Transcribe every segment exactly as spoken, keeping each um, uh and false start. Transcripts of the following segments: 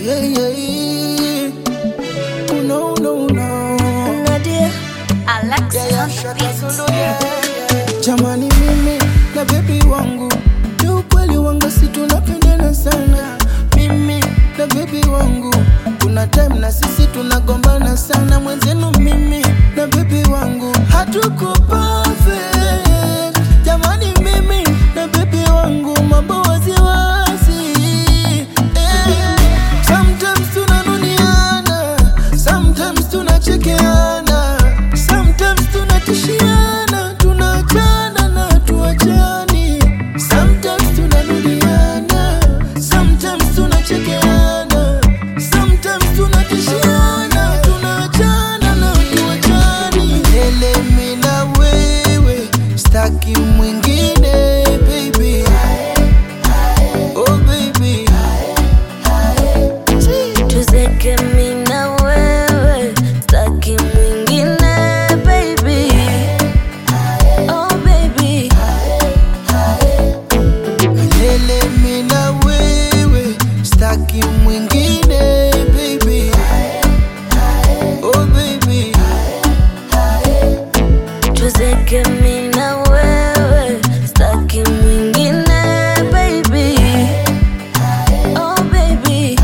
yeah, yeah. Oh, no, no, no. Nadia, Alex, Yeah, yeah, Shaka Zulu, yeah, yeah. Jamani mimi na baby wangu, ni ukweli wangu si tunapendana sana. Mimi na baby wangu, kuna time na sisi tunagombana sana. Mwenzenu mimi na baby wangu hatuko perfect. Jamani mimi na baby wangu mambo wazi wazi, eh. Sometimes tunanuniana, sometimes tunachekeana, sometimes tunatishiana, tunachana na tuachani. Sometimes tunanudiana, sometimes tunachekeana, sometimes tunatishiana, tunachana na tuachani. Milele mimi na wewe, staki mwingine baby. Oh baby, tuzeke mimi na wewe, staki mwingine baby. Oh baby, milele mimi na wewe, staki mwingine baby. Oh baby, tuzeke mimi na wewe, staki mwingine baby. Oh baby,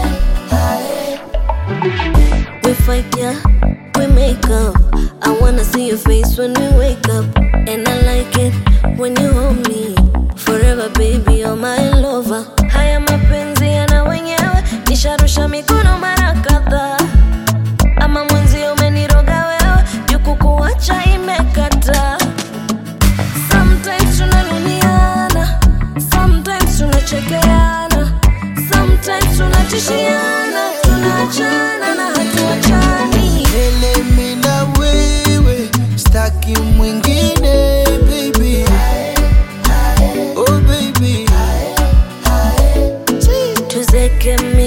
we fight, yeah, we make up. I wanna see your face when we wake up, and I like it when you hold me forever, baby, you're my lover. Haya mapenzi yana wenyewe, nisharusha mikono mara kadhaa. Ama mwenzi umeniroga wewe, juku kuacha imekata. Sometimes tunanuniana, sometimes tunachekeana, sometimes tunatishiana, tunaachana na hatuachani. milele mimi na wewe, staki mwingine baby. Oh baby, Tuzeke mimi